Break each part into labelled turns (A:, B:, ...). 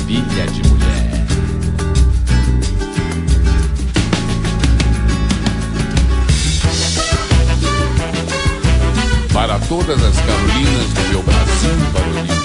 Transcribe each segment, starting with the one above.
A: maravilha de mulher. Para todas as Carolinas do meu Brasil varonil.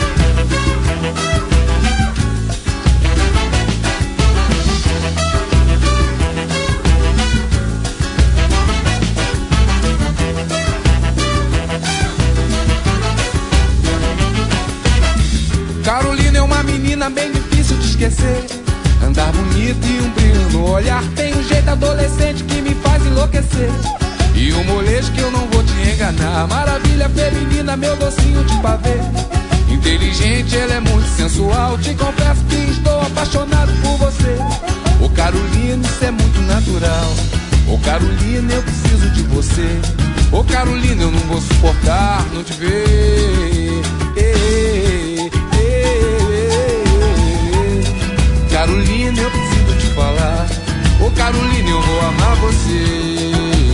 B: Carolina é uma menina bem difícil de esquecer. Andar bonito e um brilho no olhar. Tem um jeito adolescente que me faz enlouquecer. E um molejo que eu não vou te enganar. Maravilha feminina, meu docinho de pavê. Inteligente, ela é muito sensual. Te confesso que estou apaixonado por você. Ô Carolina, isso é muito natural. Ô Carolina, eu preciso de você. Ô Carolina, eu não vou suportar não te ver. Carolina, eu preciso te falar. Ô Carolina, eu vou amar você.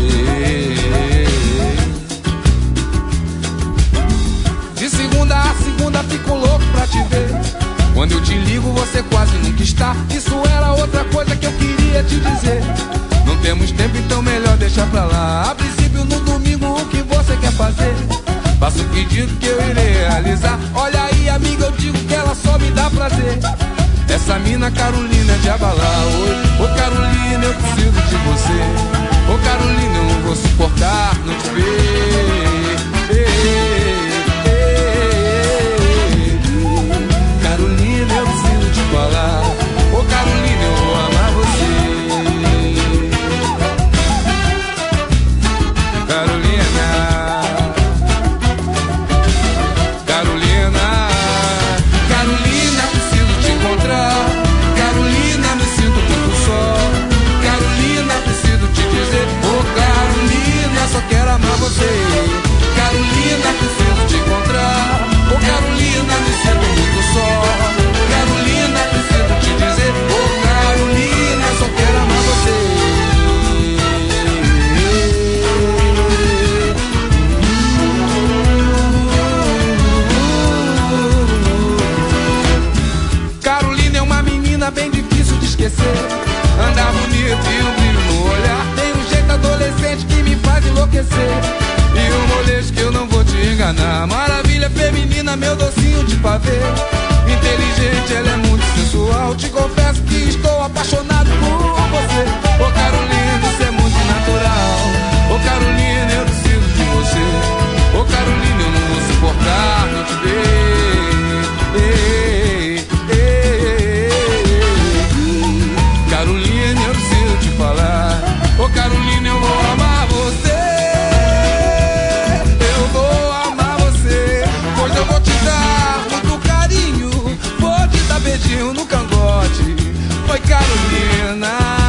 B: De segunda a segunda fico louco pra te ver. Quando eu te ligo você quase nunca está. Isso era outra coisa que eu queria te dizer. Não temos tempo, então melhor deixar pra lá. A princípio no domingo o que você quer fazer? Faça o pedido que eu irei realizar. Olha aí amiga, eu digo que ela só me dá prazer. Essa mina Carolina é de abalar. Ô Carolina, eu preciso de você. Ô Carolina, eu não vou suportar não te ver. Carolina, eu preciso te falar. Ô Carolina, eu vou amar você. Carolina, Carolina, Carolina, preciso te encontrar. Carolina, me sinto muito só. Carolina, preciso te dizer. Ô Carolina, só quero amar você. Carolina, preciso te encontrar. Ô Carolina, me sinto muito só. Carolina, preciso te dizer. Ô Carolina, só quero amar você. Carolina é uma menina bem difícil de esquecer. Andar bonito e um brilho no olhar. Tem um jeito adolescente que me faz enlouquecer. E um molejo que eu não vou te enganar. Maravilha feminina, meu docinho de pavê. Inteligente, ela é muito sensual. Te confesso que estou apaixonado por você. Ô Carolina, isso é muito natural. Ô Carolina, eu preciso de você. Ô Carolina, eu não vou suportar não te ver. Carolina, eu preciso te falar. Ô Carolina, eu vou amar você. Eu vou amar você. Pois eu vou te dar muito carinho. Vou te dar beijinho no cangote. Foi Carolina.